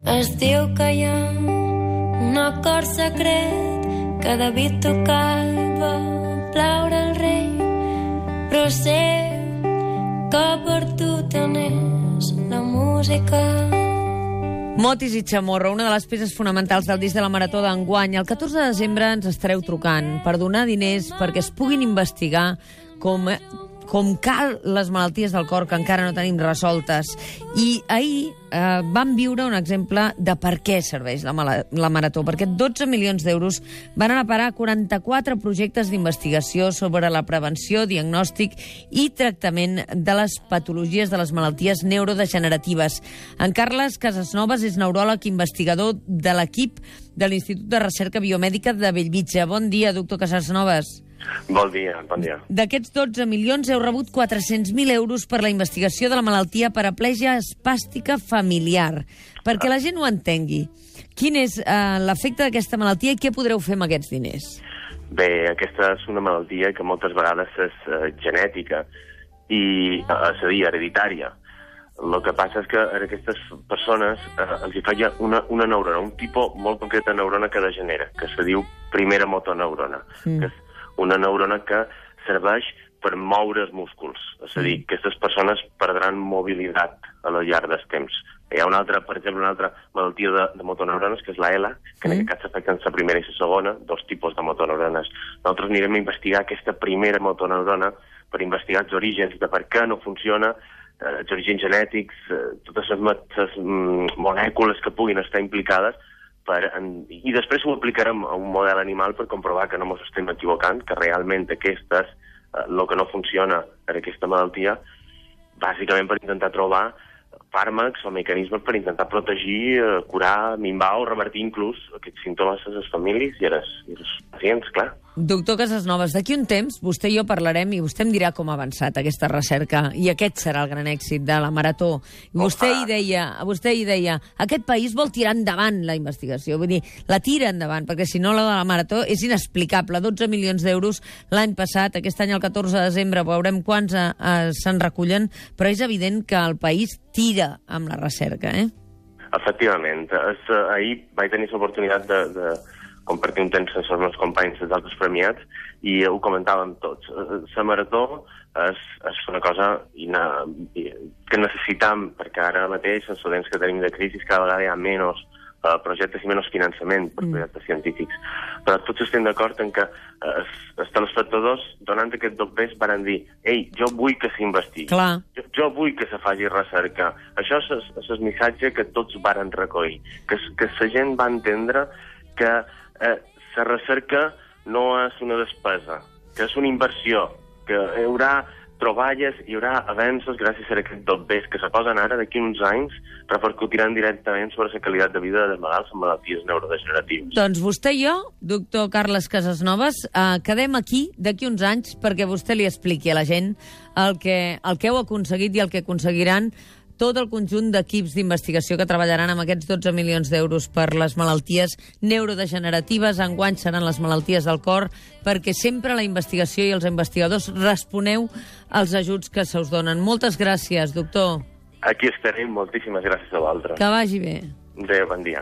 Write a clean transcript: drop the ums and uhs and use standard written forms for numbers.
Es diu que hi ha un acord secret que David tocava plaure el rei, però sé que per tu tenés la música. Motis i Chamorro, una de les peces fonamentals del disc de la Marató d'enguany. El 14 de desembre ens estareu trucant per donar diners perquè es puguin investigar com cal les malalties del cor que encara no tenim resoltes. I ahir vam viure un exemple de per què serveix la Marató, perquè 12 milions d'euros van anar a parar a 44 projectes d'investigació sobre la prevenció, diagnòstic i tractament de les patologies de les malalties neurodegeneratives. En Carles Casasnovas és neuròleg investigador de l'equip de l'Institut de Recerca Biomèdica de Bellvitge. Bon dia, doctor Casasnovas. Bon dia, bon dia. D'aquests 12 milions heu rebut 400.000 euros per la investigació de la malaltia paraplegia espàstica familiar. Perquè la gent ho entengui, quin és l'efecte d'aquesta malaltia i què podreu fer amb aquests diners? Bé, aquesta és una malaltia que moltes vegades és genètica i, és a dir, hereditària. El que passa és que a aquestes persones els hi falla una neurona, un tipus molt concret de neurona que degenera, que se diu primera motoneurona, que és una neurona que serveix per moure els músculs. És a dir, que aquestes persones perdran mobilitat a lo llarg del temps. Hi ha una altra, per exemple, una altra malaltia de motoneurones, que és la ELA, que en aquest cas s'afecten la primera i la segona, dos tipus de motoneurones. Nosaltres anirem a investigar aquesta primera motoneurona per investigar els orígens de per què no funciona, els orígens genètics, totes les molècules que puguin estar implicades, i després ho aplicarem a un model animal per comprovar que no ens estem equivocant, que realment aquest és el que no funciona en aquesta malaltia, bàsicament per intentar trobar fàrmacs o mecanismes per intentar protegir, curar, minvar o revertir inclús aquests símptomes a les famílies i als pacients, clar. Doctor Casasnovas, d'aquí un temps vostè i jo parlarem i vostè em dirà com ha avançat aquesta recerca i aquest serà el gran èxit de la Marató. Vostè hi deia, aquest país vol tirar endavant la investigació, vull dir, la tira endavant, perquè si no la de la Marató és inexplicable. 12 milions d'euros l'any passat, aquest any el 14 de desembre veurem quants se'n recullen, però és evident que el país tira amb la recerca, Efectivament. Ahir vaig tenir l'oportunitat de compartir un temps amb els meus companys dels altres premiats i ho comentàvem tots. La Marató és una cosa que necessitam, perquè ara mateix, els temps que tenim de crisi, cada vegada hi ha menys projectes i menys finançament per projectes científics. Però tots estem d'acord en que els telespectadors, donant aquest doblers, van dir «Ei, jo vull que s'investigui, jo vull que se faci recerca». Això és el missatge que tots varen recollir, que la gent va entendre que la recerca no és una despesa, que és una inversió, que hi haurà troballes, hi haurà avenços gràcies a aquest doblers que se posen ara d'aquí uns anys repercutiran directament sobre la qualitat de vida dels malalts amb malalties neurodegeneratives. Doncs vostè i jo, doctor Carles Casasnovas, quedem aquí d'aquí uns anys perquè vostè li expliqui a la gent el que heu aconseguit i el que aconseguiran tot el conjunt d'equips d'investigació que treballaran amb aquests 12 milions d'euros per les malalties neurodegeneratives. Enguany seran les malalties del cor, perquè sempre la investigació i els investigadors responeu als ajuts que se us donen. Moltes gràcies, doctor. Aquí estarem. Moltíssimes gràcies a vosaltres. Que vagi bé. Adéu, bon dia.